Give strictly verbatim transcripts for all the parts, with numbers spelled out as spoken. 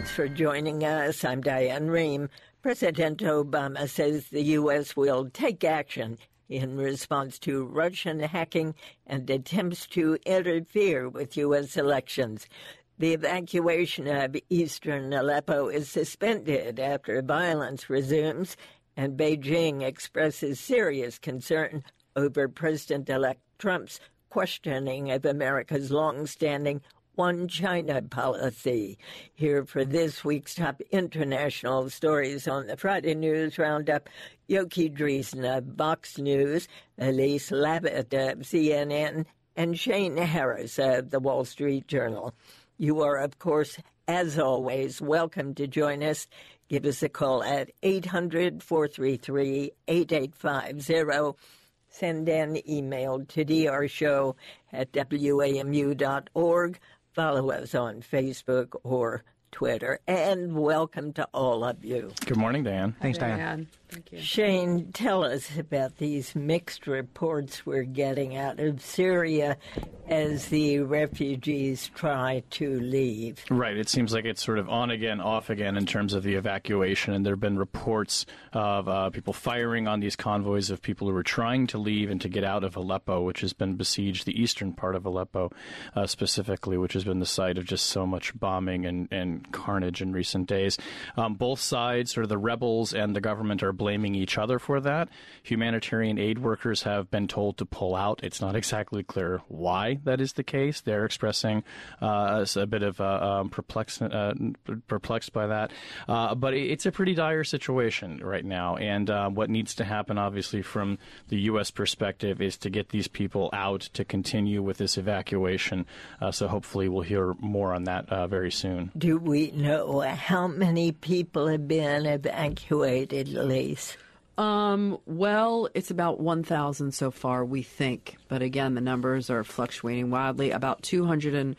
Thanks for joining us. I'm Diane Rehm. President Obama says the U S will take action in response to Russian hacking and attempts to interfere with U S elections. The evacuation of eastern Aleppo is suspended after violence resumes, and Beijing expresses serious concern over President-elect Trump's questioning of America's long-standing One China policy. Here for this week's top international stories on the Friday News Roundup, Yoki Dreesen of Fox News, Elise Labott of C N N, and Shane Harris of The Wall Street Journal. You are, of course, as always, welcome to join us. Give us a call at eight hundred, four three three, eight eight five zero. Send an email to drshow at w a m u dot org. Follow us on Facebook or Twitter, and welcome to all of you. Good morning, Diane. Thanks, Diane. Diane. Thank you. Shane, tell us about these mixed reports we're getting out of Syria as the refugees try to leave. Right. It seems like it's sort of on again, off again in terms of the evacuation. And there have been reports of uh, people firing on these convoys of people who were trying to leave and to get out of Aleppo, which has been besieged, the eastern part of Aleppo uh, specifically, which has been the site of just so much bombing and, and carnage in recent days. Um, both sides, sort of the rebels and the government, are blaming each other for that. Humanitarian aid workers have been told to pull out. It's not exactly clear why that is the case. They're expressing uh, a bit of uh, um, perplexed, uh, perplexed by that. Uh, but it's a pretty dire situation right now. And uh, what needs to happen, obviously, from the U S perspective is to get these people out to continue with this evacuation. Uh, so hopefully we'll hear more on that uh, very soon. Do we know how many people have been evacuated, Lise? Um, well, it's about one thousand so far, we think. But again, the numbers are fluctuating wildly. About two hundred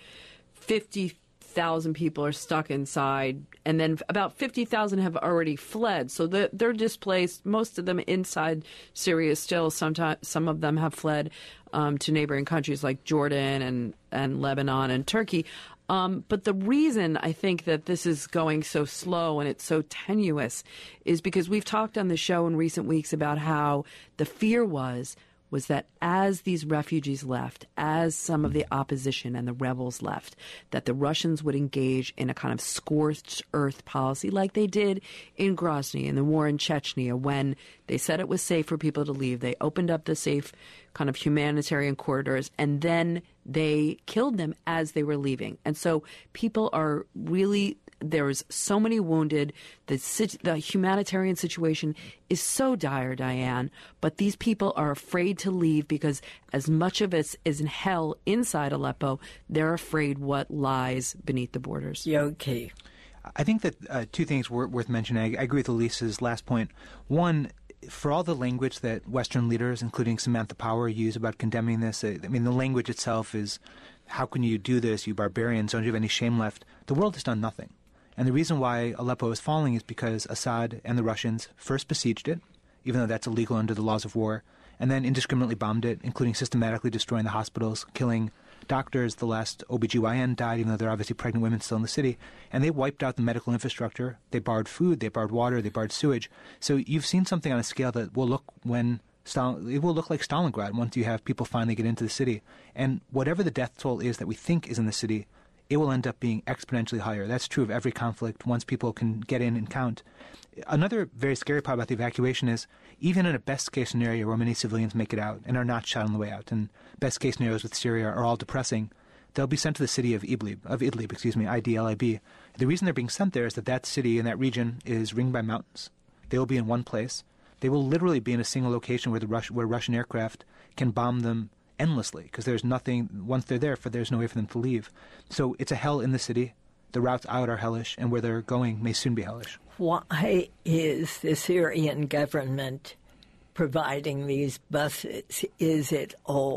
fifty thousand people are stuck inside, and then about fifty thousand have already fled. So they're, they're displaced, most of them inside Syria still. Sometimes, some of them have fled um, to neighboring countries like Jordan and, and Lebanon and Turkey. Um, but the reason I think that this is going so slow and it's so tenuous is because we've talked on the show in recent weeks about how the fear was was that as these refugees left, as some of the opposition and the rebels left, that the Russians would engage in a kind of scorched earth policy like they did in Grozny in the war in Chechnya when they said it was safe for people to leave. They opened up the safe kind of humanitarian corridors, and then they killed them as they were leaving. And so people are really, there's so many wounded. The, the humanitarian situation is so dire, Diane, but these people are afraid to leave because as much of it is in hell inside Aleppo, they're afraid what lies beneath the borders. Yoki. I think that uh, two things were worth mentioning. I, I agree with Elise's last point. One, for all the language that Western leaders, including Samantha Power, use about condemning this, I mean, the language itself is, how can you do this, you barbarians, don't you have any shame left? The world has done nothing. And the reason why Aleppo is falling is because Assad and the Russians first besieged it, even though that's illegal under the laws of war, and then indiscriminately bombed it, including systematically destroying the hospitals, killing doctors. The last O B G Y N died, even though there are obviously pregnant women still in the city. And they wiped out the medical infrastructure. They barred food, they barred water, they barred sewage. So you've seen something on a scale that will look when Stal- it will look like Stalingrad once you have people finally get into the city. And whatever the death toll is that we think is in the city, it will end up being exponentially higher. That's true of every conflict once people can get in and count. Another very scary part about the evacuation is even in a best-case scenario where many civilians make it out and are not shot on the way out, and best-case scenarios with Syria are all depressing, they'll be sent to the city of Idlib, of Idlib, excuse me, I D L I B. The reason they're being sent there is that that city and that region is ringed by mountains. They will be in one place. They will literally be in a single location where the Rus- where Russian aircraft can bomb them endlessly because there's nothing, once they're there, for there's no way for them to leave. So it's a hell in the city. The routes out are hellish, and where they're going may soon be hellish. Why is the Syrian government providing these buses? Is it all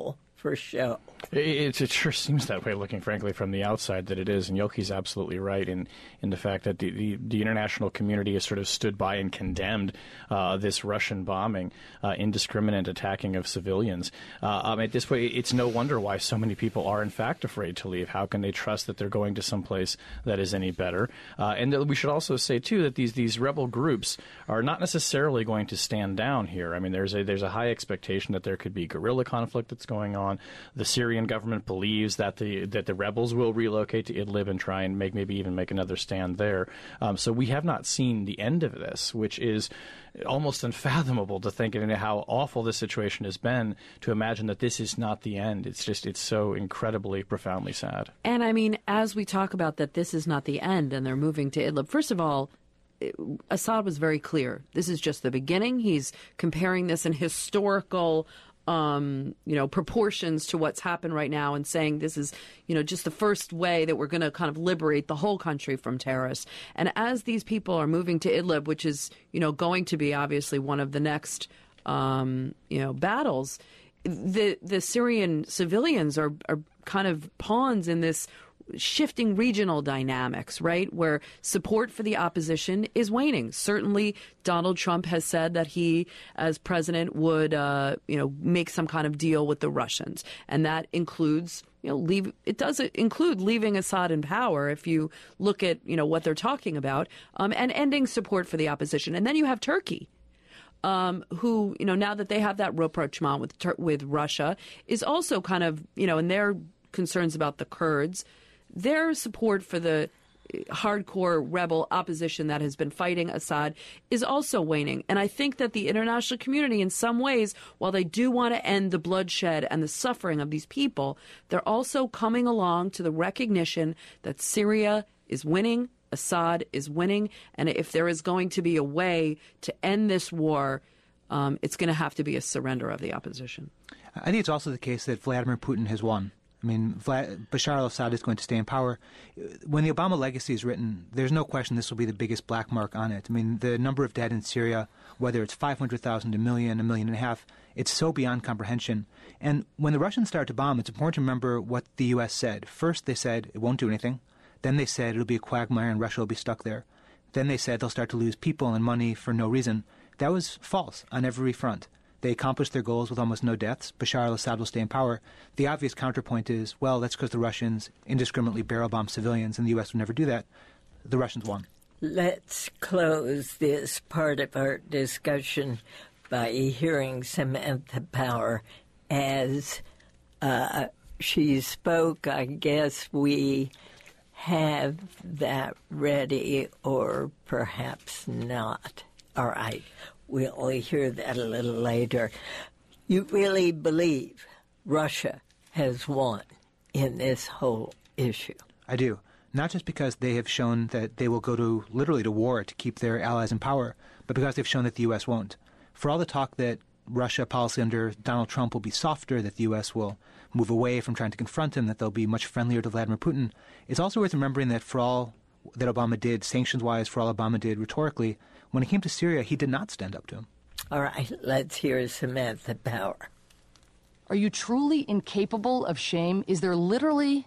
for show. It, it sure seems that way, looking frankly from the outside, that it is. And Yoki's absolutely right in, in the fact that the, the, the international community has sort of stood by and condemned uh, this Russian bombing, uh, indiscriminate attacking of civilians. Uh, um, at this point, it's no wonder why so many people are, in fact, afraid to leave. How can they trust that they're going to someplace that is any better? Uh, and we should also say, too, that these, these rebel groups are not necessarily going to stand down here. I mean, there's a, there's a high expectation that there could be guerrilla conflict that's going on. The Syrian government believes that the that the rebels will relocate to Idlib and try and make maybe even make another stand there. Um, so we have not seen the end of this, which is almost unfathomable to think of how awful this situation has been, to imagine that this is not the end. It's just, it's so incredibly, profoundly sad. And I mean, as we talk about that this is not the end and they're moving to Idlib, first of all, Assad was very clear. This is just the beginning. He's comparing this in historical Um, you know, proportions to what's happened right now and saying this is, you know, just the first way that we're going to kind of liberate the whole country from terrorists. And as these people are moving to Idlib, which is, you know, going to be obviously one of the next, um, you know, battles, the the Syrian civilians are, are kind of pawns in this shifting regional dynamics, right, where support for the opposition is waning. Certainly, Donald Trump has said that he, as president, would, uh, you know, make some kind of deal with the Russians, and that includes, you know, leave. It does include leaving Assad in power if you look at, you know, what they're talking about, um, and ending support for the opposition. And then you have Turkey. Um, who, you know, now that they have that rapprochement with with Russia, is also kind of, you know, and their concerns about the Kurds. Their support for the hardcore rebel opposition that has been fighting Assad is also waning. And I think that the international community, in some ways, while they do want to end the bloodshed and the suffering of these people, they're also coming along to the recognition that Syria is winning, Assad is winning, and if there is going to be a way to end this war, um, it's going to have to be a surrender of the opposition. I think it's also the case that Vladimir Putin has won. I mean, Vlad, Bashar al-Assad is going to stay in power. When the Obama legacy is written, there's no question this will be the biggest black mark on it. I mean, the number of dead in Syria, whether it's five hundred thousand, a million, a million and a half, it's so beyond comprehension. And when the Russians start to bomb, it's important to remember what the U S said. First, they said it won't do anything. Then they said it'll be a quagmire and Russia will be stuck there. Then they said they'll start to lose people and money for no reason. That was false on every front. They accomplished their goals with almost no deaths. Bashar al-Assad will stay in power. The obvious counterpoint is, well, that's because the Russians indiscriminately barrel bomb civilians, and the U S would never do that. The Russians won. Let's close this part of our discussion by hearing Samantha Power as uh, she spoke. I guess we have that ready, or perhaps not. All right. We'll hear that a little later. You really believe Russia has won in this whole issue? I do. Not just because they have shown that they will go to literally to war to keep their allies in power, but because they've shown that the U S won't. For all the talk that Russia policy under Donald Trump will be softer, that the U S will move away from trying to confront him, that they'll be much friendlier to Vladimir Putin, it's also worth remembering that for all that Obama did sanctions-wise, for all Obama did rhetorically, when it came to Syria, he did not stand up to him. All right, let's hear Samantha Power. Are you truly incapable of shame? Is there literally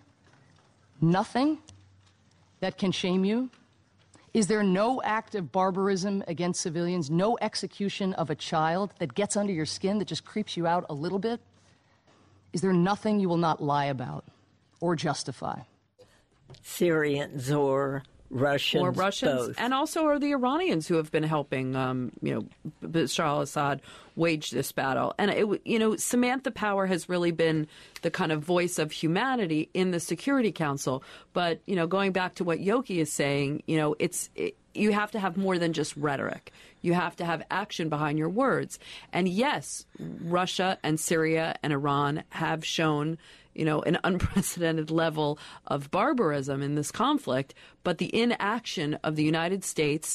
nothing that can shame you? Is there no act of barbarism against civilians, no execution of a child that gets under your skin, that just creeps you out a little bit? Is there nothing you will not lie about or justify? Syrians or Russians, or Russians, both. And also are the Iranians who have been helping, um, you know, Bashar al-Assad wage this battle. And it, you know, Samantha Power has really been the kind of voice of humanity in the Security Council. But you know, going back to what Yoki is saying, you know, it's it, you have to have more than just rhetoric. You have to have action behind your words. And yes, Russia and Syria and Iran have shown, you know, an unprecedented level of barbarism in this conflict, but the inaction of the United States,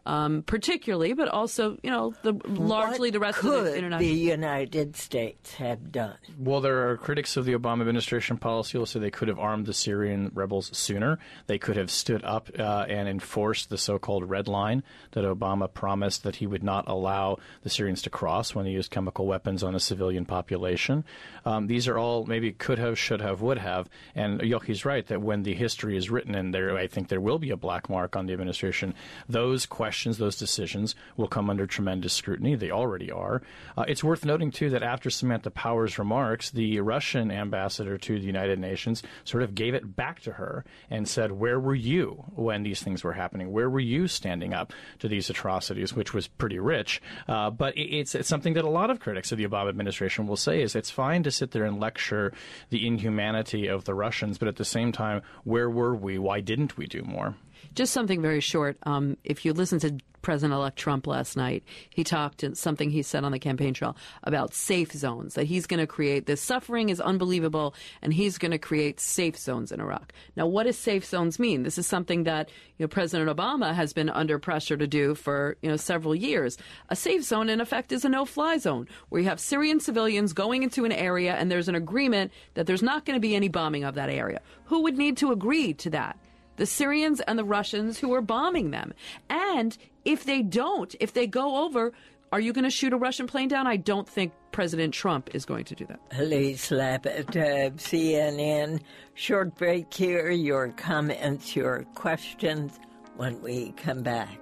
um, particularly, but also, you know, the largely what the rest could of the international. the United States have done? Well, there are critics of the Obama administration policy who say they could have armed the Syrian rebels sooner. They could have stood up uh, and enforced the so-called red line that Obama promised that he would not allow the Syrians to cross when he used chemical weapons on a civilian population. Um, these are all maybe could have, should have, would have. And Yochi's right that when the history is written, and there, I think there will be a black mark on the administration, those questions, those decisions will come under tremendous scrutiny. They already are. Uh, it's worth noting, too, that after Samantha Power's remarks, the Russian ambassador to the United Nations sort of gave it back to her and said, where were you when these things were happening? Where were you standing up to these atrocities, which was pretty rich. Uh, but it, it's, it's something that a lot of critics of the Obama administration will say is it's fine to sit there and lecture the inhumanity of the Russians, but at the same time, where were we? Why didn't we do more? Just something very short. Um, if you listen to President-elect Trump last night, he talked in something he said on the campaign trail about safe zones, that he's going to create. This suffering is unbelievable, and he's going to create safe zones in Iraq. Now, what does safe zones mean? This is something that, you know, President Obama has been under pressure to do for, you know, several years. A safe zone, in effect, is a no-fly zone where you have Syrian civilians going into an area and there's an agreement that there's not going to be any bombing of that area. Who would need to agree to that? The Syrians and the Russians who are bombing them. And if they don't, if they go over, are you going to shoot a Russian plane down? I don't think President Trump is going to do that. Elise Lapid, uh, C N N. Short break here. Your comments, your questions when we come back.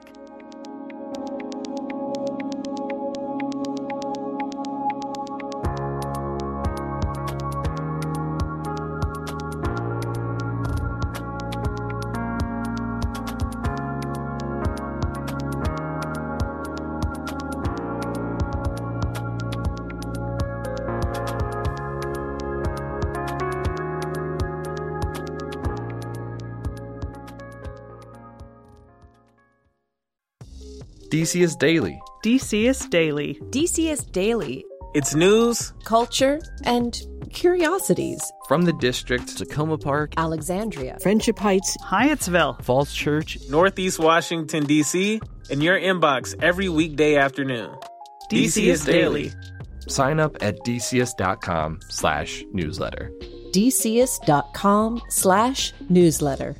D C S Daily. D C S Daily. D C S Daily. It's news, culture, and curiosities. From the district, Tacoma Park, Alexandria, Friendship Heights, Hyattsville, Falls Church, Northeast Washington, D C, in your inbox every weekday afternoon. D C S Daily. Sign up at dcs.com slash newsletter. dcs.com slash newsletter.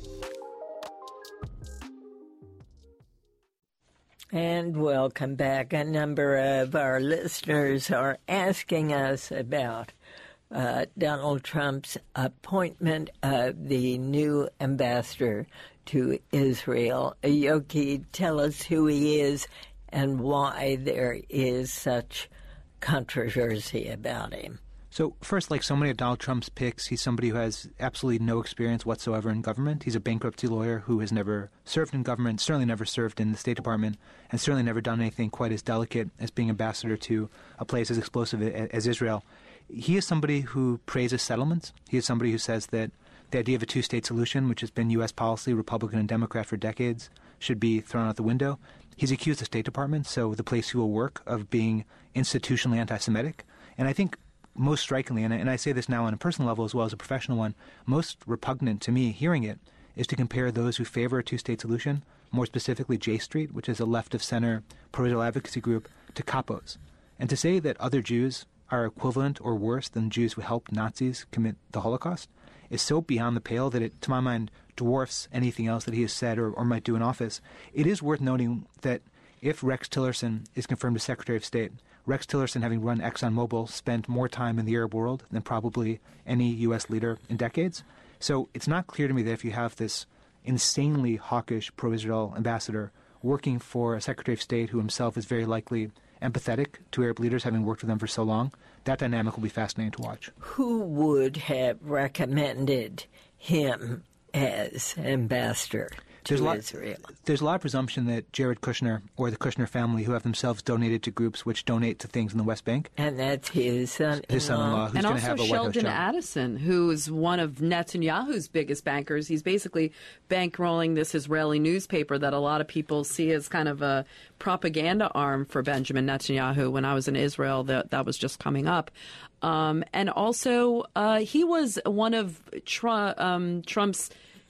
And welcome back. A number of our listeners are asking us about uh, Donald Trump's appointment of the new ambassador to Israel. Yochi, tell us who he is and why there is such controversy about him. So first, like so many of Donald Trump's picks, he's somebody who has absolutely no experience whatsoever in government. He's a bankruptcy lawyer who has never served in government, certainly never served in the State Department, and certainly never done anything quite as delicate as being ambassador to a place as explosive as Israel. He is somebody who praises settlements. He is somebody who says that the idea of a two-state solution, which has been U S policy, Republican and Democrat for decades, should be thrown out the window. He's accused the State Department, so the place he will work, of being institutionally anti-Semitic. And I think most strikingly, and I, and I say this now on a personal level as well as a professional one, most repugnant to me hearing it is to compare those who favor a two-state solution, more specifically J Street, which is a left-of-center pro-Israel advocacy group, to capos. And to say that other Jews are equivalent or worse than Jews who helped Nazis commit the Holocaust is so beyond the pale that it, to my mind, dwarfs anything else that he has said or, or might do in office. It is worth noting that if Rex Tillerson is confirmed as Secretary of State, Rex Tillerson, having run ExxonMobil, spent more time in the Arab world than probably any U S leader in decades. So it's not clear to me that if you have this insanely hawkish pro-Israel ambassador working for a Secretary of State who himself is very likely empathetic to Arab leaders, having worked with them for so long, that dynamic will be fascinating to watch. Who would have recommended him as ambassador to there's a lot, Israel? There's a lot of presumption that Jared Kushner or the Kushner family, who have themselves donated to groups which donate to things in the West Bank. And that's his son-in-law. His son-in-law, who's and going to also have a Sheldon White House job. Addison, who's one of Netanyahu's biggest bankers. He's basically bankrolling this Israeli newspaper that a lot of people see as kind of a propaganda arm for Benjamin Netanyahu. When I was in Israel, that, that was just coming up. Um, and also, uh, he was one of Tr- um, Trump's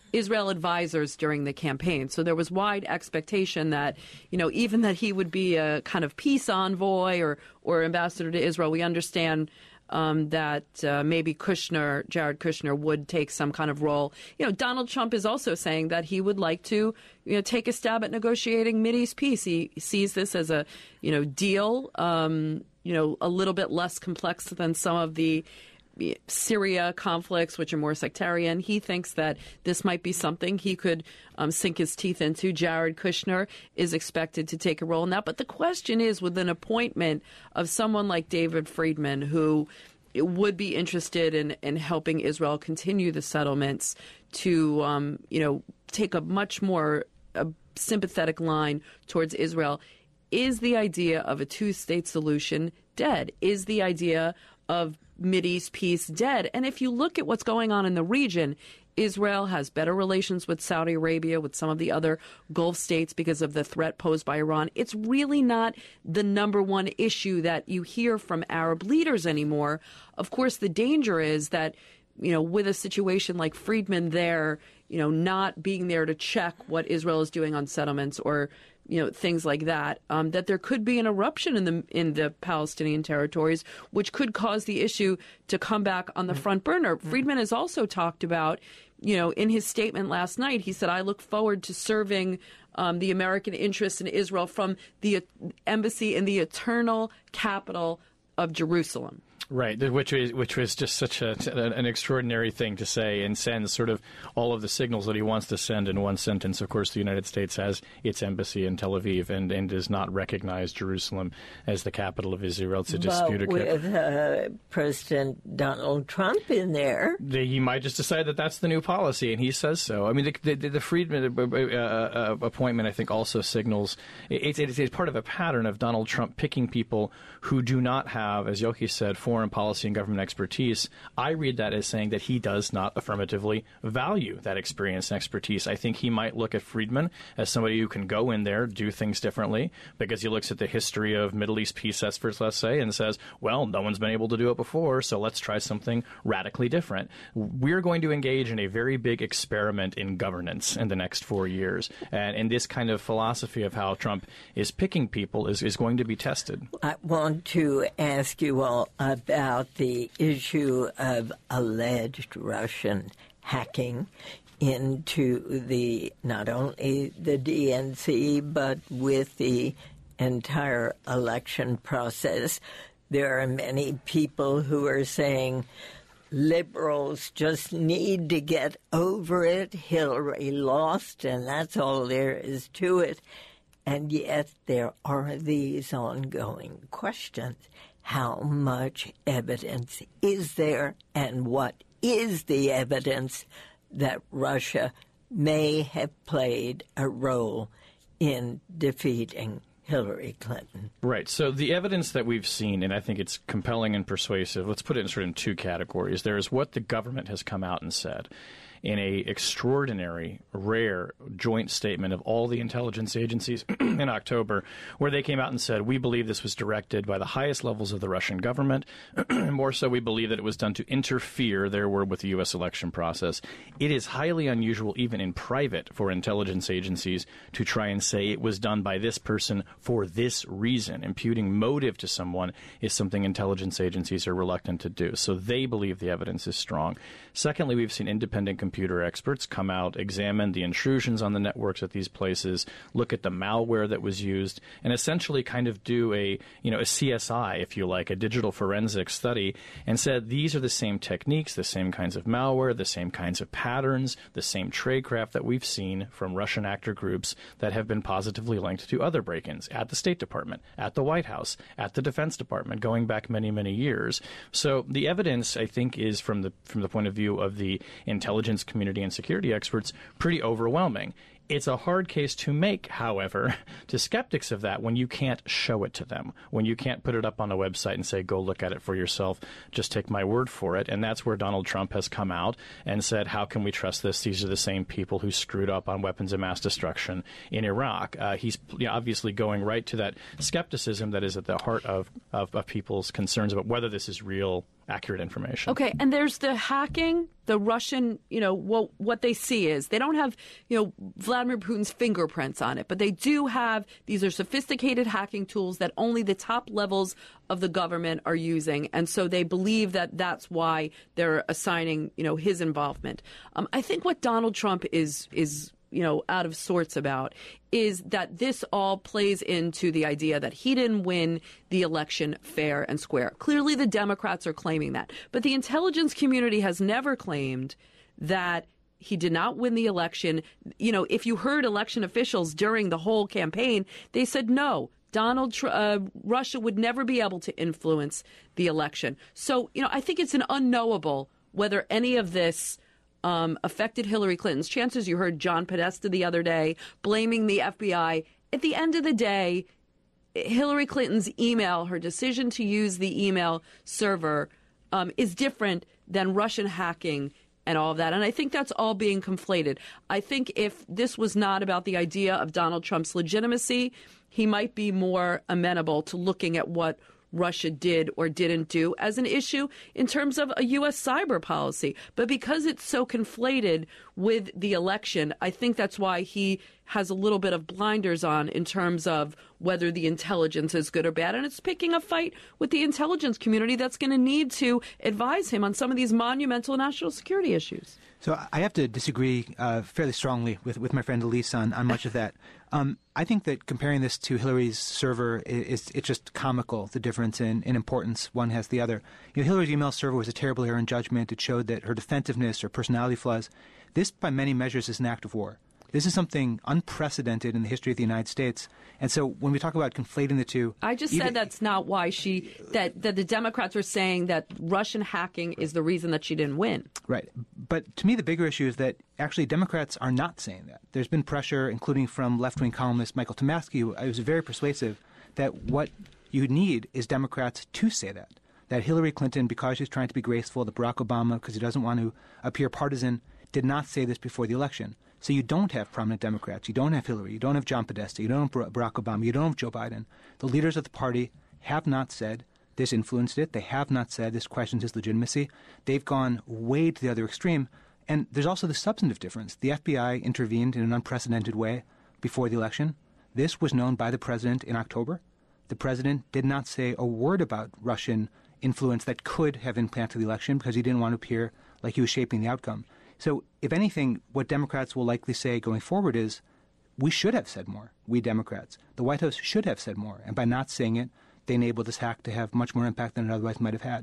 Israel advisors during the campaign. So there was wide expectation that, you know, even that he would be a kind of peace envoy or, or ambassador to Israel. We understand um, that uh, maybe Kushner, Jared Kushner, would take some kind of role. You know, Donald Trump is also saying that he would like to, you know, take a stab at negotiating Mideast peace. He sees this as a, you know, deal, um, you know, a little bit less complex than some of the Syria conflicts, which are more sectarian. He thinks that this might be something he could um, sink his teeth into. Jared Kushner is expected to take a role in that. But the question is, with an appointment of someone like David Friedman, who would be interested in, in helping Israel continue the settlements, to, um, you know, take a much more a sympathetic line towards Israel, is the idea of a two-state solution dead? Is the idea of Mideast peace dead? And if you look at what's going on in the region, Israel has better relations with Saudi Arabia, with some of the other Gulf states because of the threat posed by Iran. It's really not the number one issue that you hear from Arab leaders anymore. Of course, the danger is that, you know, with a situation like Friedman there, you know, not being there to check what Israel is doing on settlements or, you know, things like that, um, that there could be an eruption in the in the Palestinian territories, which could cause the issue to come back on the front burner. Friedman has also talked about, you know, in his statement last night, he said, I look forward to serving um, the American interests in Israel from the embassy in the eternal capital of Jerusalem. Right, which was which was just such a, an extraordinary thing to say, and sends sort of all of the signals that he wants to send in one sentence. Of course, the United States has its embassy in Tel Aviv and, and does not recognize Jerusalem as the capital of Israel. It's a disputed. But with uh, President Donald Trump in there, he might just decide that that's the new policy, and he says so. I mean, the, the, the Friedman uh, uh, appointment, I think, also signals it's, it's, it's part of a pattern of Donald Trump picking people who do not have, as Yochi said, foreign policy and government expertise. I read that as saying that he does not affirmatively value that experience and expertise. I think he might look at Friedman as somebody who can go in there, do things differently, because he looks at the history of Middle East peace efforts, let's say, and says, well, no one's been able to do it before, so let's try something radically different. We're going to engage in a very big experiment in governance in the next four years. And, and this kind of philosophy of how Trump is picking people is, is going to be tested. I want to ask you all about the issue of alleged Russian hacking into the not only the D N C but with the entire election process. There are many people who are saying liberals just need to get over it. Hillary lost, and that's all there is to it. And yet there are these ongoing questions. How much evidence is there, and what is the evidence that Russia may have played a role in defeating Hillary Clinton? Right. So the evidence that we've seen, and I think it's compelling and persuasive, let's put it in sort of in two categories. There is what the government has come out and said in a extraordinary, rare joint statement of all the intelligence agencies in October, where they came out and said, we believe this was directed by the highest levels of the Russian government. More so, we believe that it was done to interfere, their word, with the U S election process. It is highly unusual, even in private, for intelligence agencies to try and say it was done by this person for this reason. Imputing motive to someone is something intelligence agencies are reluctant to do. So they believe the evidence is strong. Secondly, we've seen independent computer experts come out, examine the intrusions on the networks at these places, look at the malware that was used, and essentially kind of do a, you know, a C S I, if you like, a digital forensic study, and said these are the same techniques, the same kinds of malware, the same kinds of patterns, the same tradecraft that we've seen from Russian actor groups that have been positively linked to other break-ins at the State Department, at the White House, at the Defense Department, going back many, many years. So the evidence, I think, is from the from the point of view of the intelligence community and security experts pretty overwhelming. It's a hard case to make, however, to skeptics of that when you can't show it to them, when you can't put it up on a website and say, go look at it for yourself, just take my word for it. And that's where Donald Trump has come out and said, how can we trust this? These are the same people who screwed up on weapons of mass destruction in Iraq. Uh, he's you know, obviously going right to that skepticism that is at the heart of, of, of people's concerns about whether this is real accurate information. Okay, and there's the hacking, the Russian, you know, what what they see is they don't have, you know, Vladimir Putin's fingerprints on it, but they do have, these are sophisticated hacking tools that only the top levels of the government are using, and so they believe that that's why they're assigning, you know, his involvement. Um, I think what Donald Trump is is you know, out of sorts about is that this all plays into the idea that he didn't win the election fair and square. Clearly, the Democrats are claiming that. But the intelligence community has never claimed that he did not win the election. You know, if you heard election officials during the whole campaign, they said no. Donald Tr- uh, Russia would never be able to influence the election. So, you know, I think it's an unknowable whether any of this Um, affected Hillary Clinton's chances. You heard John Podesta the other day blaming the F B I. At the end of the day, Hillary Clinton's email, her decision to use the email server um, is different than Russian hacking and all of that. And I think that's all being conflated. I think if this was not about the idea of Donald Trump's legitimacy, he might be more amenable to looking at what Russia did or didn't do as an issue in terms of a U S cyber policy. But because it's so conflated with the election, I think that's why he has a little bit of blinders on in terms of whether the intelligence is good or bad. And it's picking a fight with the intelligence community that's going to need to advise him on some of these monumental national security issues. So I have to disagree uh, fairly strongly with, with my friend Elise on, on much of that. Um, I think that comparing this to Hillary's server is, is it's just comical, the difference in, in importance one has the other. You know, Hillary's email server was a terrible error in judgment. It showed that her defensiveness or personality flaws. This, by many measures, is an act of war. This is something unprecedented in the history of the United States. And so when we talk about conflating the two... I just even, said that's not why she... That, that the Democrats are saying that Russian hacking is the reason that she didn't win. Right. But to me, the bigger issue is that actually Democrats are not saying that. There's been pressure, including from left-wing columnist Michael Tomasky, who was very persuasive, that what you need is Democrats to say that. That Hillary Clinton, because she's trying to be graceful, that Barack Obama, because he doesn't want to appear partisan, did not say this before the election. So you don't have prominent Democrats. You don't have Hillary. You don't have John Podesta. You don't have Barack Obama. You don't have Joe Biden. The leaders of the party have not said this influenced it. They have not said this questions his legitimacy. They've gone way to the other extreme. And there's also the substantive difference. The F B I intervened in an unprecedented way before the election. This was known by the president in October. The president did not say a word about Russian influence that could have implanted the election because he didn't want to appear like he was shaping the outcome. So, if anything, what Democrats will likely say going forward is, we should have said more, we Democrats. The White House should have said more. And by not saying it, they enabled this hack to have much more impact than it otherwise might have had.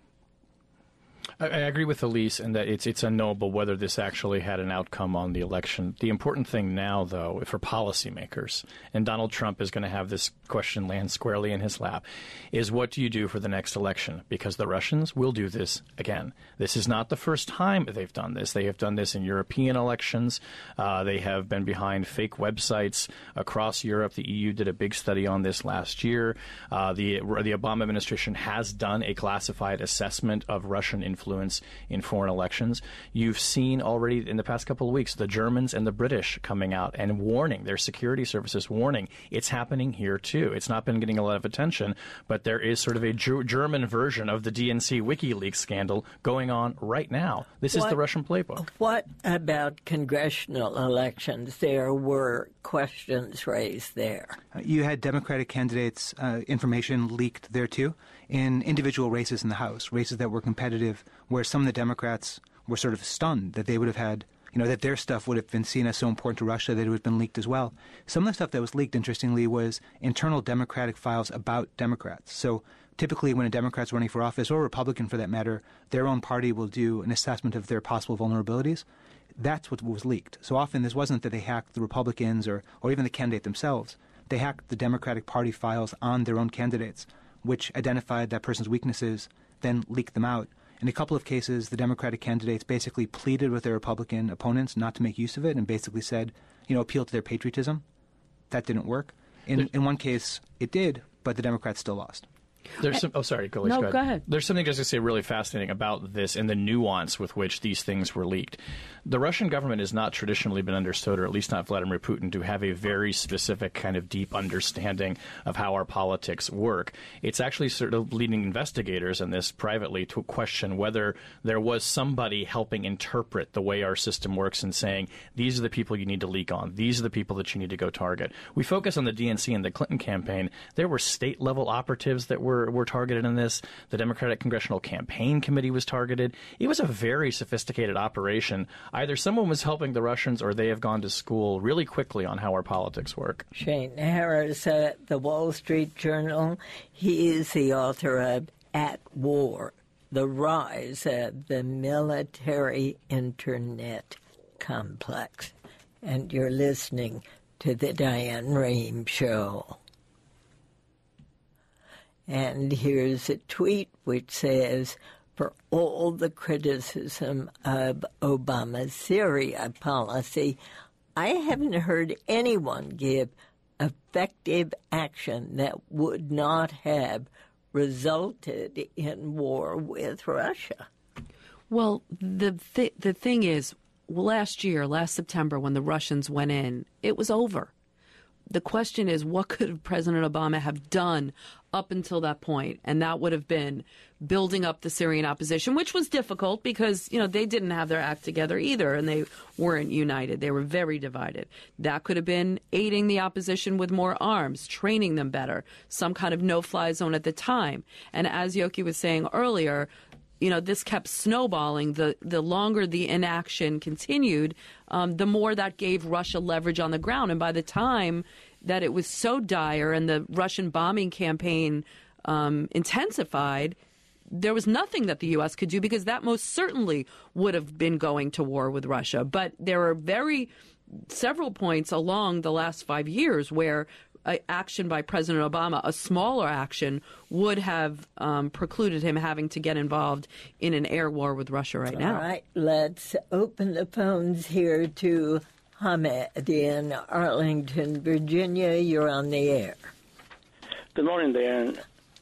I, I agree with Elise in that it's it's unknowable whether this actually had an outcome on the election. The important thing now, though, for policymakers, and Donald Trump is going to have this question land squarely in his lap, is what do you do for the next election? Because the Russians will do this again. This is not the first time they've done this. They have done this in European elections. Uh, they have been behind fake websites across Europe. The E U did a big study on this last year. Uh, the the Obama administration has done a classified assessment of Russian influence in foreign elections. You've seen already in the past couple of weeks the Germans and the British coming out and warning, their security services warning, it's happening here too. It's not been getting a lot of attention, but there is sort of a G- German version of the D N C WikiLeaks scandal going on right now. This what, is the Russian playbook. What about congressional elections? There were questions raised there. Uh, you had Democratic candidates' uh, information leaked there too in individual races in the House, races that were competitive, where some of the Democrats were sort of stunned that they would have had, you know, that their stuff would have been seen as so important to Russia that it would have been leaked as well. Some of the stuff that was leaked, interestingly, was internal Democratic files about Democrats. So typically when a Democrat's running for office, or a Republican for that matter, their own party will do an assessment of their possible vulnerabilities. That's what was leaked. So often this wasn't that they hacked the Republicans or, or even the candidate themselves. They hacked the Democratic Party files on their own candidates, which identified that person's weaknesses, then leaked them out. In a couple of cases, the Democratic candidates basically pleaded with their Republican opponents not to make use of it and basically said, you know, appeal to their patriotism. That didn't work. In, in one case, it did, but the Democrats still lost. There's some, oh, sorry, go, no, go, ahead. go ahead. There's something just to say really fascinating about this and the nuance with which these things were leaked. The Russian government has not traditionally been understood, or at least not Vladimir Putin, to have a very specific kind of deep understanding of how our politics work. It's actually sort of leading investigators in this privately to question whether there was somebody helping interpret the way our system works and saying, these are the people you need to leak on. These are the people that you need to go target. We focus on the D N C and the Clinton campaign. There were state-level operatives that were were targeted in this. The Democratic Congressional Campaign Committee was targeted. It was a very sophisticated operation. Either someone was helping the Russians or they have gone to school really quickly on how our politics work. Shane Harris at the Wall Street Journal. He is the author of At War, The Rise of the Military Internet Complex. And you're listening to the Diane Rehm Show. And here's a tweet which says, for all the criticism of Obama's Syria policy, I haven't heard anyone give effective action that would not have resulted in war with Russia. Well, the th- the thing is, last year, last September, when the Russians went in, it was over. The question is, what could President Obama have done up until that point? And that would have been building up the Syrian opposition, which was difficult because, you know, they didn't have their act together either, and they weren't united. They were very divided. That could have been aiding the opposition with more arms, training them better, some kind of no-fly zone at the time. And as Yoki was saying earlier, you know, this kept snowballing. The the longer the inaction continued, um, the more that gave Russia leverage on the ground. And by the time that it was so dire and the Russian bombing campaign um, intensified, there was nothing that the U S could do because that most certainly would have been going to war with Russia. But there are very several points along the last five years where uh, action by President Obama, a smaller action, would have um, precluded him having to get involved in an air war with Russia right now. All right, let's open the phones here to Hamed in Arlington, Virginia. You're on the air. Good morning, Diane.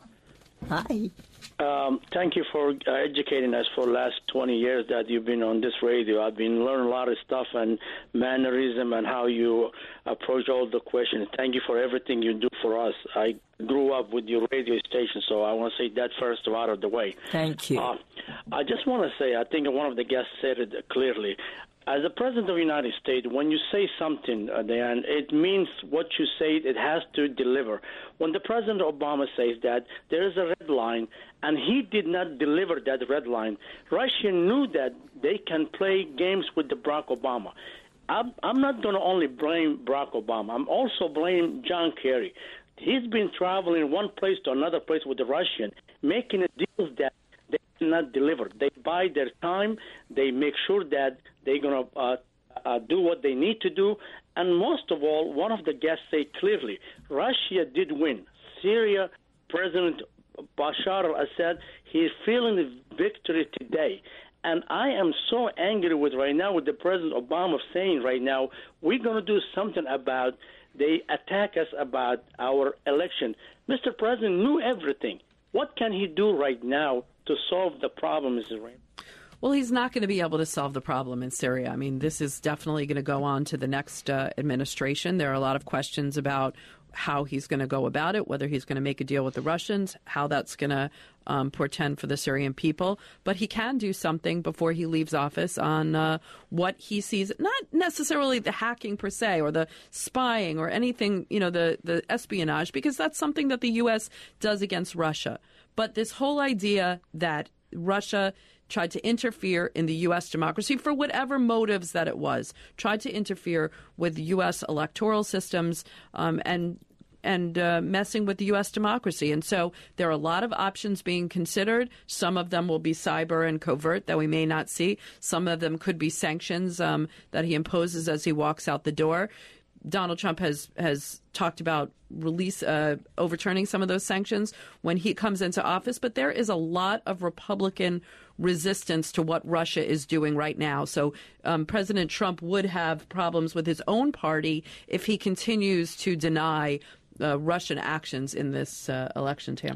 Hi. Um, thank you for uh, educating us for the last twenty years that you've been on this radio. I've been learning a lot of stuff and mannerism and how you approach all the questions. Thank you for everything you do for us. I grew up with your radio station, so I want to say that first out of the way. Thank you. Uh, I just want to say, I think one of the guests said it clearly. As the President of the United States, when you say something, uh, Dan, it means what you say, it has to deliver. When the President Obama says that there is a red line, and he did not deliver that red line, Russia knew that they can play games with the Barack Obama. I'm, I'm not going to only blame Barack Obama. I'm also blaming John Kerry. He's been traveling one place to another place with the Russian, making deals that they cannot deliver. They buy their time. They make sure that they're going to uh, uh, do what they need to do. And most of all, one of the guests say clearly, Russia did win. Syria, President Bashar al-Assad, he's feeling the victory today. And I am so angry with right now with the President Obama saying right now, we're going to do something about, they attack us about our election. Mister President knew everything. What can he do right now to solve the problem, Mister Rain? Well, he's not going to be able to solve the problem in Syria. I mean, this is definitely going to go on to the next uh, administration. There are a lot of questions about how he's going to go about it, whether he's going to make a deal with the Russians, how that's going to um, portend for the Syrian people. But he can do something before he leaves office on uh, what he sees, not necessarily the hacking per se or the spying or anything, you know, the, the espionage, because that's something that the U S does against Russia. But this whole idea that Russia tried to interfere in the U S democracy for whatever motives that it was, tried to interfere with U S electoral systems um, and and uh, messing with the U S democracy. And so there are a lot of options being considered. Some of them will be cyber and covert that we may not see. Some of them could be sanctions um, that he imposes as he walks out the door. Donald Trump has has talked about release uh, overturning some of those sanctions when he comes into office. But there is a lot of Republican resistance to what Russia is doing right now. So um, President Trump would have problems with his own party if he continues to deny uh, Russian actions in this uh, election tampering.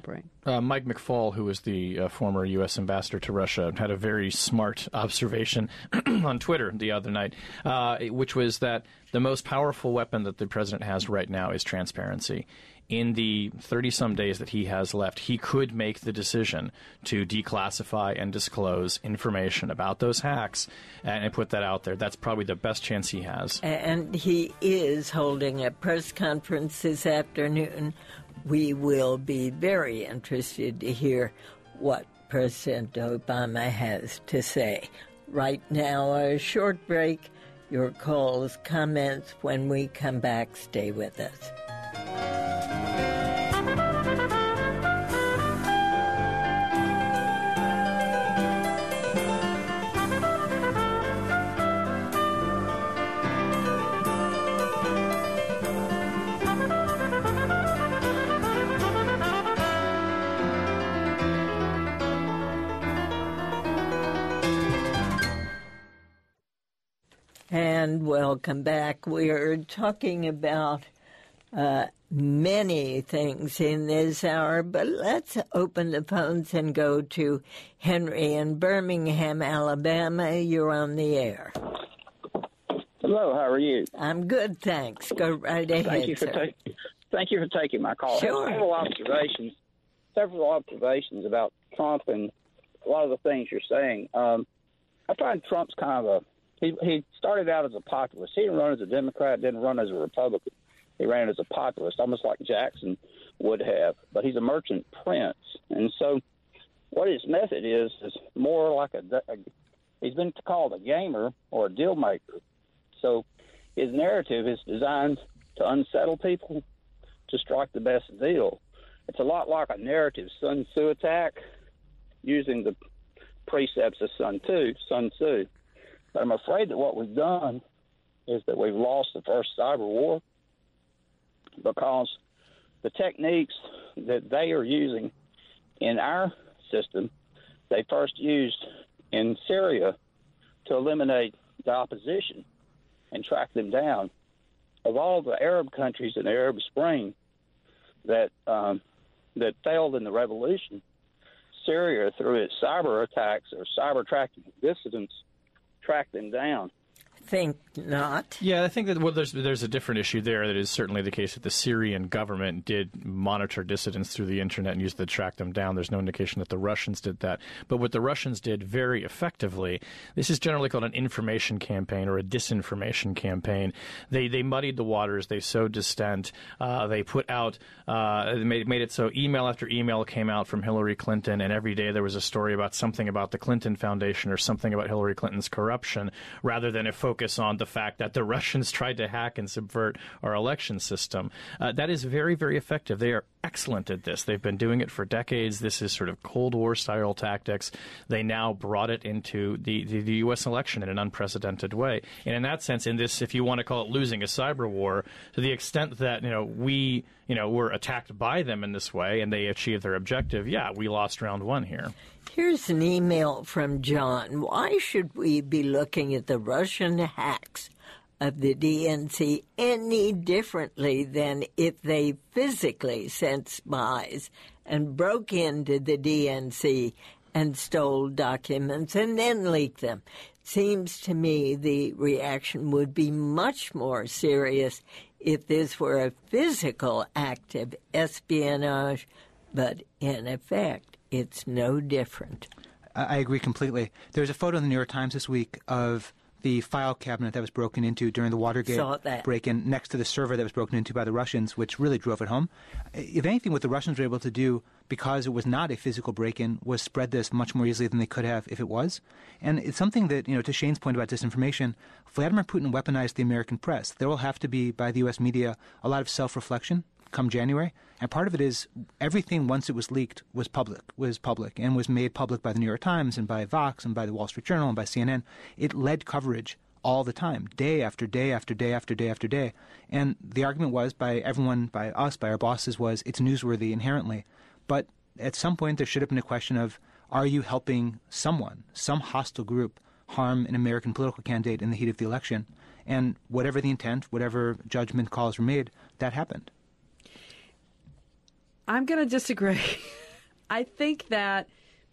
Uh, Mike McFaul, who was the uh, former U S ambassador to Russia, had a very smart observation on Twitter the other night, uh, which was that the most powerful weapon that the president has right now is transparency. In the thirty-some days that he has left, he could make the decision to declassify and disclose information about those hacks and, and put that out there. That's probably the best chance he has. And he is holding a press conference this afternoon. We will be very interested to hear what President Obama has to say. Right now, a short break. Your calls, comments, when we come back, stay with us. And welcome back. We are talking about uh, many things in this hour, but let's open the phones and go to Henry in Birmingham, Alabama. You're on the air. Hello, how are you? I'm good, thanks. Go right ahead, Thank you for, sir. ta- thank you for taking my call. Sure. I have several observations, several observations about Trump and a lot of the things you're saying. Um, I find Trump's kind of a He, he started out as a populist. He didn't run as a Democrat, didn't run as a Republican. He ran as a populist, almost like Jackson would have. But he's a merchant prince. And so what his method is is more like a, a he's been called a gamer or a deal maker. So his narrative is designed to unsettle people, to strike the best deal. It's a lot like a narrative Sun Tzu attack using the precepts of Sun Tzu. Sun Tzu. But I'm afraid that what we've done is that we've lost the first cyber war because the techniques that they are using in our system, they first used in Syria to eliminate the opposition and track them down. Of all the Arab countries in the Arab Spring that um, that failed in the revolution, Syria, through its cyber attacks or cyber tracking dissidents, track them down. Think not. Yeah, I think that well, there's there's a different issue there. That is certainly the case that the Syrian government did monitor dissidents through the internet and used to track them down. There's no indication that the Russians did that. But what the Russians did very effectively, this is generally called an information campaign or a disinformation campaign. They they muddied the waters. They sowed dissent. Uh, they put out, uh, made, made it so email after email came out from Hillary Clinton, and every day there was a story about something about the Clinton Foundation or something about Hillary Clinton's corruption, rather than a focus on the fact that the Russians tried to hack and subvert our election system. Uh, that is very, very effective. They are excellent at this. They've been doing it for decades. This is sort of Cold War-style tactics. They now brought it into the, the, the U S election in an unprecedented way. And in that sense, in this, if you want to call it losing a cyber war, to the extent that, you know, we, you know, were attacked by them in this way and they achieved their objective, yeah, we lost round one here. Here's an email from John. Why should we be looking at the Russian hacks of the D N C any differently than if they physically sent spies and broke into the D N C and stole documents and then leaked them? Seems to me the reaction would be much more serious if this were a physical act of espionage, but in effect, it's no different. I agree completely. There's a photo in the New York Times this week of the file cabinet that was broken into during the Watergate break-in next to the server that was broken into by the Russians, which really drove it home. If anything, what the Russians were able to do, because it was not a physical break-in, was spread this much more easily than they could have if it was. And it's something that, you know, to Shane's point about disinformation, Vladimir Putin weaponized the American press. There will have to be, by the U S media, a lot of self-reflection come January. And part of it is everything, once it was leaked, was public, was public, and was made public by the New York Times and by Vox and by the Wall Street Journal and by C N N. It led coverage all the time, day after day after day after day after day. And the argument was by everyone, by us, by our bosses, was it's newsworthy inherently. But at some point there should have been a question of, are you helping someone, some hostile group, harm an American political candidate in the heat of the election? And whatever the intent, whatever judgment calls were made, that happened. I'm going to disagree. I think that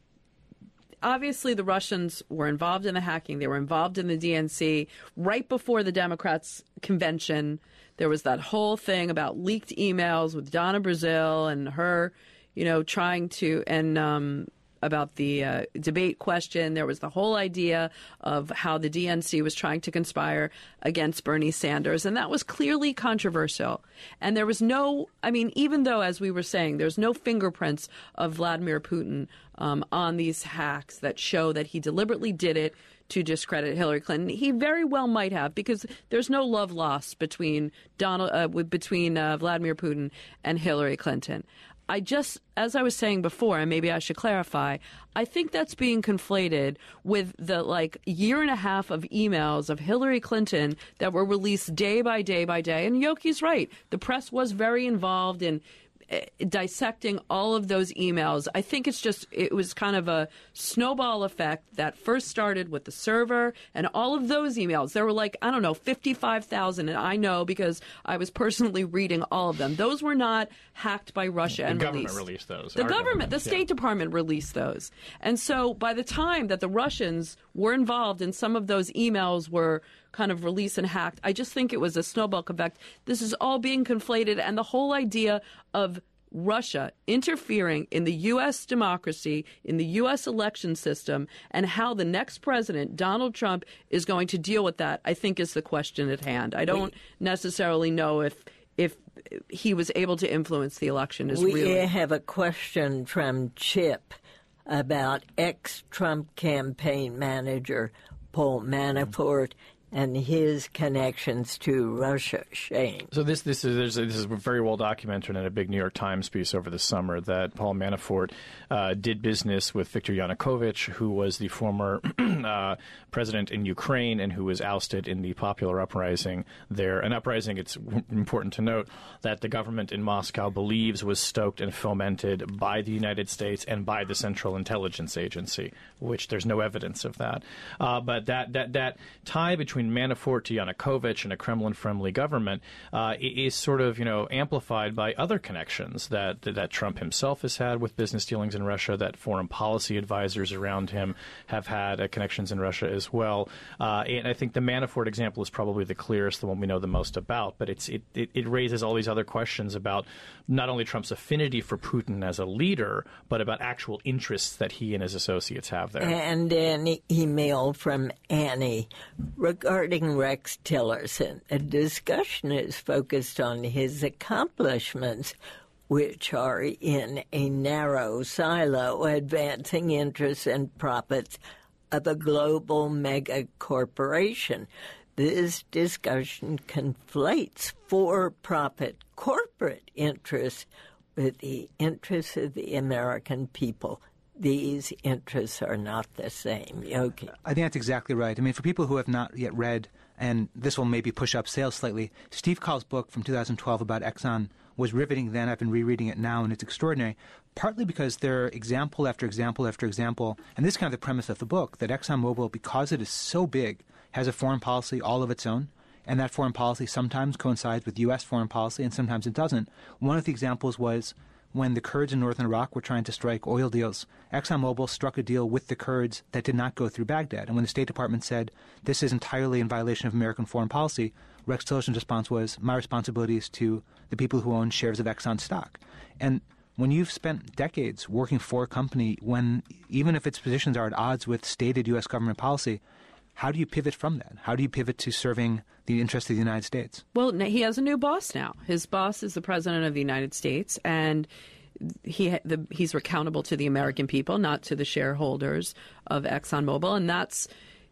obviously the Russians were involved in the hacking. They were involved in the D N C. Right before the Democrats' convention, there was that whole thing about leaked emails with Donna Brazile and her, you know, trying to, and um, about the uh, debate question. There was the whole idea of how the D N C was trying to conspire against Bernie Sanders, and that was clearly controversial. And there was no, I mean, even though, as we were saying, there's no fingerprints of Vladimir Putin um, on these hacks that show that he deliberately did it to discredit Hillary Clinton. He very well might have, because there's no love lost between Donald, uh, between uh, Vladimir Putin and Hillary Clinton. I just, as I was saying before, and maybe I should clarify, I think that's being conflated with the like year and a half of emails of Hillary Clinton that were released day by day by day. And Yoki's right. The press was very involved in dissecting all of those emails. I think it's just, it was kind of a snowball effect that first started with the server and all of those emails. There were like, I don't know, fifty-five thousand, and I know because I was personally reading all of them. Those were not hacked by Russia and released. The government released. released those. The Our government, government the State yeah. Department released those. And so by the time that the Russians were involved and some of those emails were kind of released and hacked, I just think it was a snowball effect. This is all being conflated, and the whole idea of Russia interfering in the U S democracy, in the U S election system, and how the next president, Donald Trump, is going to deal with that, I think is the question at hand. I don't necessarily know if if he was able to influence the election. Is we really... have a question from Chip about ex-Trump campaign manager Paul Manafort and his connections to Russia. Shane. So this this is there's, this is very well documented in a big New York Times piece over the summer that Paul Manafort uh, did business with Viktor Yanukovych, who was the former uh, president in Ukraine and who was ousted in the popular uprising there. An uprising, it's important to note, that the government in Moscow believes was stoked and fomented by the United States and by the Central Intelligence Agency, which there's no evidence of that. Uh, but that, that, that tie between Manafort to Yanukovych and a Kremlin-friendly government uh, is sort of, you know, amplified by other connections that that Trump himself has had with business dealings in Russia, that foreign policy advisors around him have had uh, connections in Russia as well. Uh, and I think the Manafort example is probably the clearest, the one we know the most about. But it's it, it, it raises all these other questions about not only Trump's affinity for Putin as a leader, but about actual interests that he and his associates have there. And an email from Annie regarding Regarding Rex Tillerson, the discussion is focused on his accomplishments, which are in a narrow silo, advancing interests and profits of a global mega corporation. This discussion conflates for-profit corporate interests with the interests of the American people. These interests are not the same. Yoki. I think that's exactly right. I mean, for people who have not yet read, and this will maybe push up sales slightly, Steve Call's book from two thousand twelve about Exxon was riveting then. I've been rereading it now, and it's extraordinary, partly because there are example after example after example, and this is kind of the premise of the book, that ExxonMobil, because it is so big, has a foreign policy all of its own, and that foreign policy sometimes coincides with U S foreign policy, and sometimes it doesn't. One of the examples was when the Kurds in northern Iraq were trying to strike oil deals, ExxonMobil struck a deal with the Kurds that did not go through Baghdad. And when the State Department said, this is entirely in violation of American foreign policy, Rex Tillerson's response was, my responsibility is to the people who own shares of Exxon stock. And when you've spent decades working for a company, when even if its positions are at odds with stated U S government policy, how do you pivot from that? How do you pivot to serving the interests of the United States? Well, he has a new boss now. His boss is the President of the United States, and he the, he's accountable to the American people, not to the shareholders of ExxonMobil, and that's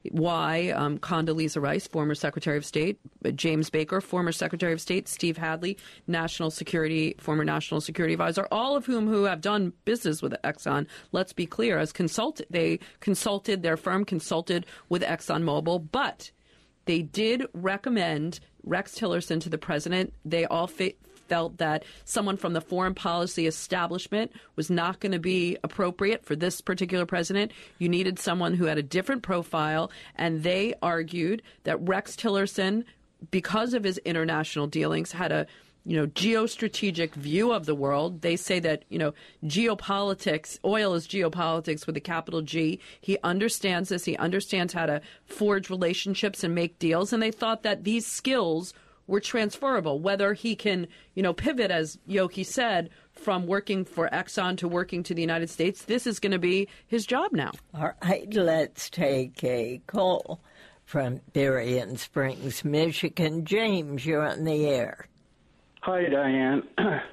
why um, Condoleezza Rice, former Secretary of State, James Baker, former Secretary of State, Steve Hadley, national security, former national security advisor, all of whom who have done business with Exxon, let's be clear, as consult they consulted, their firm consulted with ExxonMobil, but they did recommend Rex Tillerson to the president. They all fa- felt that someone from the foreign policy establishment was not going to be appropriate for this particular president. You needed someone who had a different profile, and they argued that Rex Tillerson, because of his international dealings, had a you know, geostrategic view of the world. They say that, you know, geopolitics, oil is geopolitics with a capital G. He understands this. He understands how to forge relationships and make deals. And they thought that these skills were transferable, whether he can, you know, pivot, as Yoki said, from working for Exxon to working to the United States. This is going to be his job now. All right, let's take a call from Berrien Springs, Michigan. James, you're on the air. Hi, Diane.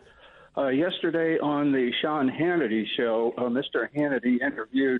Uh, yesterday on the Sean Hannity show, uh, Mister Hannity interviewed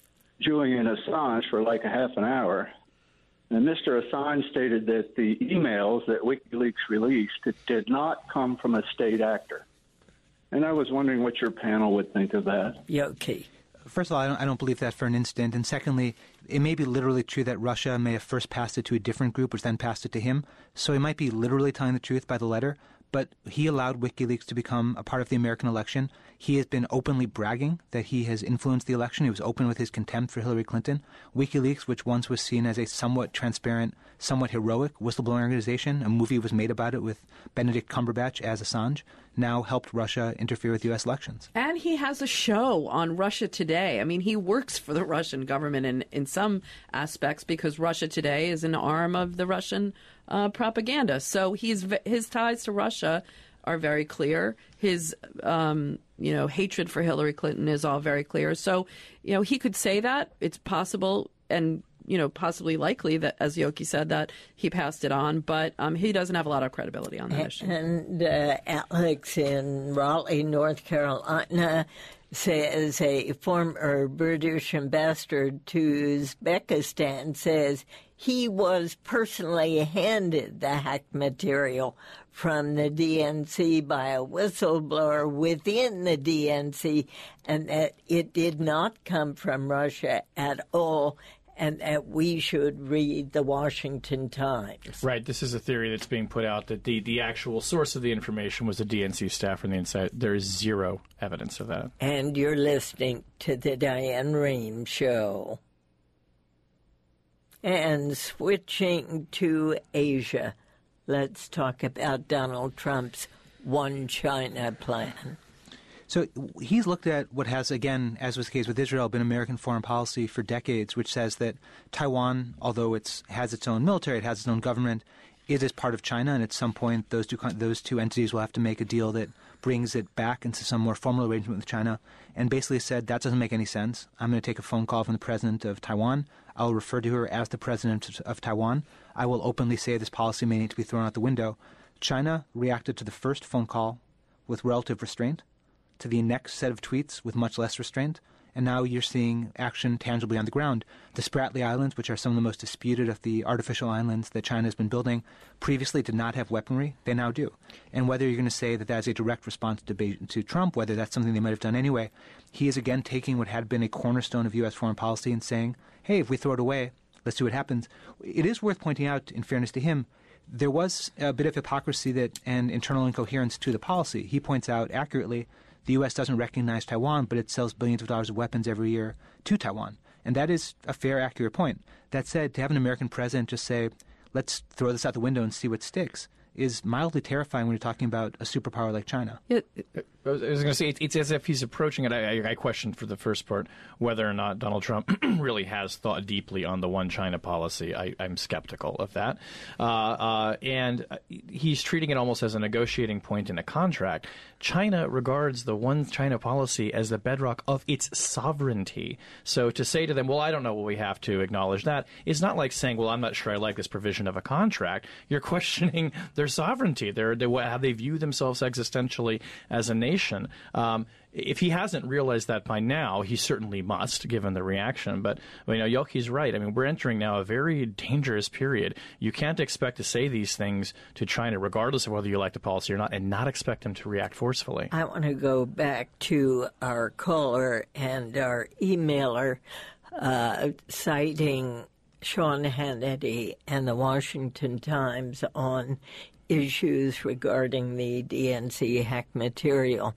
Julian Assange for like a half an hour. And Mister Assange stated that the emails that WikiLeaks released did not come from a state actor. And I was wondering what your panel would think of that. Yoki. First of all, I don't, I don't believe that for an instant. And secondly, it may be literally true that Russia may have first passed it to a different group, which then passed it to him. So he might be literally telling the truth by the letter. But he allowed WikiLeaks to become a part of the American election. He has been openly bragging that he has influenced the election. He was open with his contempt for Hillary Clinton. WikiLeaks, which once was seen as a somewhat transparent, somewhat heroic whistleblowing organization, a movie was made about it with Benedict Cumberbatch as Assange, now helped Russia interfere with U S elections. And he has a show on Russia Today. I mean, he works for the Russian government in, in some aspects because Russia Today is an arm of the Russian uh, propaganda. So he's his ties to Russia are very clear. His, um, you know, hatred for Hillary Clinton is all very clear. So, you know, he could say that. It's possible and, you know, possibly likely that, as Yoki said, that he passed it on. But um, he doesn't have a lot of credibility on that and, issue. And uh, Alex in Raleigh, North Carolina, says a former British ambassador to Uzbekistan says he was personally handed the hacked material from the D N C by a whistleblower within the D N C, and that it did not come from Russia at all, and that we should read the Washington Times. Right. This is a theory that's being put out that the, the actual source of the information was a D N C staff from the inside. There is zero evidence of that. And you're listening to the Diane Rehm Show. And switching to Asia, let's talk about Donald Trump's One China plan. So he's looked at what has, again, as was the case with Israel, been American foreign policy for decades, which says that Taiwan, although it has its own military, it has its own government, it is part of China, and at some point those two those two entities will have to make a deal that brings it back into some more formal arrangement with China, and basically said that doesn't make any sense. I'm going to take a phone call from the president of Taiwan. I'll refer to her as the president of Taiwan. I will openly say this policy may need to be thrown out the window. China reacted to the first phone call with relative restraint, to the next set of tweets with much less restraint, and now you're seeing action tangibly on the ground. The Spratly Islands, which are some of the most disputed of the artificial islands that China has been building, previously did not have weaponry. They now do. And whether you're going to say that that's a direct response to, debate, to Trump, whether that's something they might have done anyway, he is again taking what had been a cornerstone of U S foreign policy and saying, hey, if we throw it away, let's see what happens. It is worth pointing out, in fairness to him, there was a bit of hypocrisy that and internal incoherence to the policy. He points out accurately the U S doesn't recognize Taiwan, but it sells billions of dollars of weapons every year to Taiwan. And that is a fair, accurate point. That said, to have an American president just say, let's throw this out the window and see what sticks, is mildly terrifying when you're talking about a superpower like China. It, it, I was going to say, it's, it's as if he's approaching it. I, I, I questioned for the first part whether or not Donald Trump really has thought deeply on the one China policy. I, I'm skeptical of that. Uh, uh, and he's treating it almost as a negotiating point in a contract. China regards the one China policy as the bedrock of its sovereignty. So to say to them, well, I don't know, well, we have to acknowledge that, is not like saying, well, I'm not sure I like this provision of a contract. You're questioning their sovereignty, their, their, how they view themselves existentially as a nation. Um, if he hasn't realized that by now, he certainly must, given the reaction. But you know, Yoki's right. I mean, we're entering now a very dangerous period. You can't expect to say these things to China, regardless of whether you like the policy or not, and not expect them to react forcefully. I want to go back to our caller and our emailer uh, citing Sean Hannity and the Washington Times on issues regarding the D N C hack material.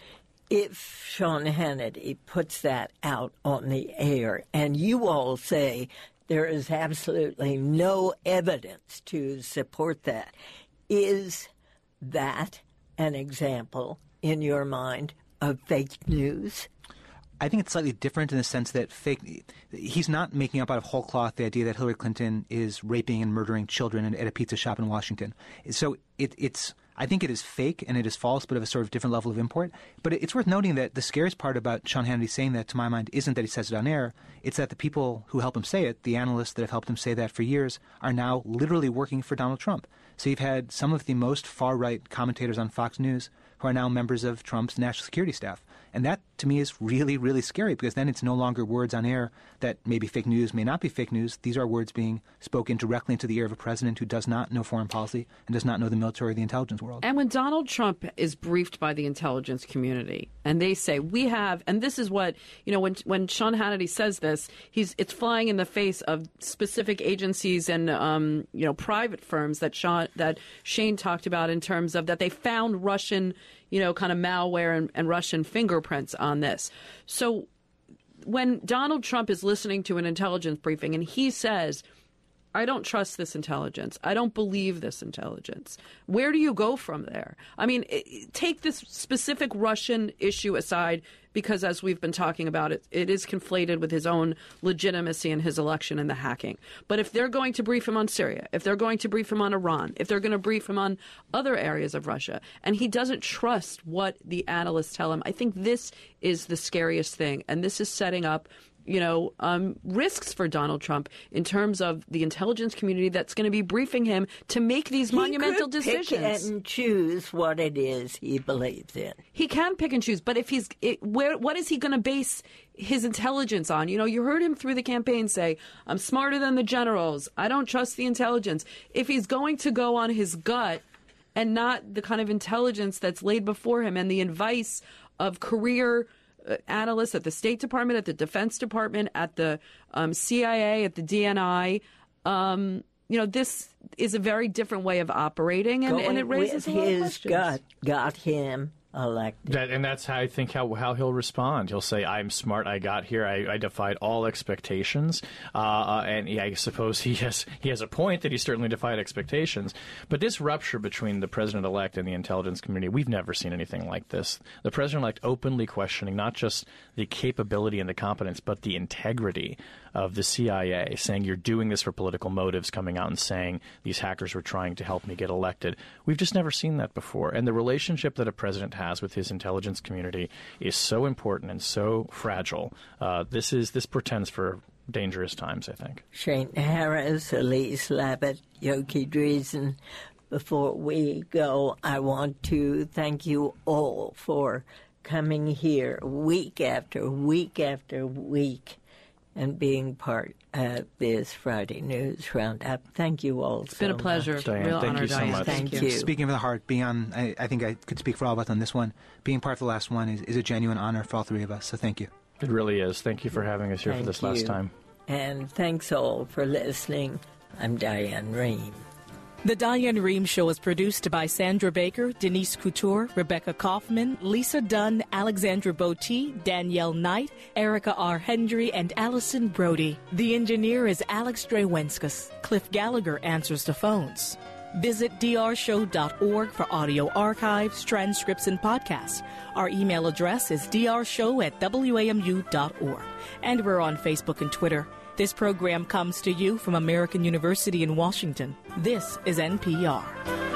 If Sean Hannity puts that out on the air and you all say there is absolutely no evidence to support that, is that an example, in your mind, of fake news? I think it's slightly different in the sense that fake. He's not making up out of whole cloth the idea that Hillary Clinton is raping and murdering children at a pizza shop in Washington. So it, it's. I think it is fake and it is false, but of a sort of different level of import. But it's worth noting that the scariest part about Sean Hannity saying that, to my mind, isn't that he says it on air. It's that the people who help him say it, the analysts that have helped him say that for years, are now literally working for Donald Trump. So you've had some of the most far-right commentators on Fox News who are now members of Trump's national security staff. And that, to me, is really, really scary, because then it's no longer words on air that may be fake news, may not be fake news. These are words being spoken directly into the ear of a president who does not know foreign policy and does not know the military or the intelligence world. And when Donald Trump is briefed by the intelligence community, and they say, we have, and this is what, you know, when when Sean Hannity says this, he's it's flying in the face of specific agencies and, um, you know, private firms that Sean, that Shane talked about in terms of that they found Russian, you know, kind of malware and, and Russian fingerprints on this. So when Donald Trump is listening to an intelligence briefing and he says, I don't trust this intelligence, I don't believe this intelligence, where do you go from there? I mean, it, take this specific Russian issue aside, because as we've been talking about, it, it is conflated with his own legitimacy in his election and the hacking. But if they're going to brief him on Syria, if they're going to brief him on Iran, if they're going to brief him on other areas of Russia, and he doesn't trust what the analysts tell him, I think this is the scariest thing. And this is setting up, you know, um, risks for Donald Trump in terms of the intelligence community that's going to be briefing him to make these he monumental could decisions. Pick and choose what it is he believes in. He can pick and choose, but if he's, it, where, what is he going to base his intelligence on? You know, you heard him through the campaign say, I'm smarter than the generals, I don't trust the intelligence. If he's going to go on his gut and not the kind of intelligence that's laid before him and the advice of career analysts at the State Department, at the Defense Department, at the um, C I A, at the D N I, um, you know, this is a very different way of operating, and, and it raises a lot of questions. His gut got him elected. That, and that's how I think how how he'll respond. He'll say, "I'm smart. I got here. I, I defied all expectations." Uh, and yeah, I suppose he has he has a point that he certainly defied expectations. But this rupture between the president-elect and the intelligence community, we've never seen anything like this. The president-elect openly questioning not just the capability and the competence, but the integrity of the C I A, saying you're doing this for political motives, coming out and saying these hackers were trying to help me get elected. We've just never seen that before. And the relationship that a president has with his intelligence community is so important and so fragile. Uh, this is this portends for dangerous times, I think. Shane Harris, Elise Labott, Yoki Dreesen. Before we go, I want to thank you all for coming here week after week after week and being part of this Friday News Roundup. Thank you all It's so been a pleasure. much. Diane, Real thank honor, you so Diane. much. Thank Thank you. you. Speaking of the heart, being on, I, I think I could speak for all of us on this one. Being part of the last one is, is a genuine honor for all three of us, so thank you. It really is. Thank you for having us here Thank for this you. last time. And thanks all for listening. I'm Diane Rehm. The Diane Rehm Show is produced by Sandra Baker, Denise Couture, Rebecca Kaufman, Lisa Dunn, Alexandra Botti, Danielle Knight, Erica R. Hendry, and Allison Brody. The engineer is Alex Drewenskus. Cliff Gallagher answers the phones. Visit d r show dot org for audio archives, transcripts, and podcasts. Our email address is d r show at w a m u dot org. And we're on Facebook and Twitter. This program comes to you from American University in Washington. This is N P R.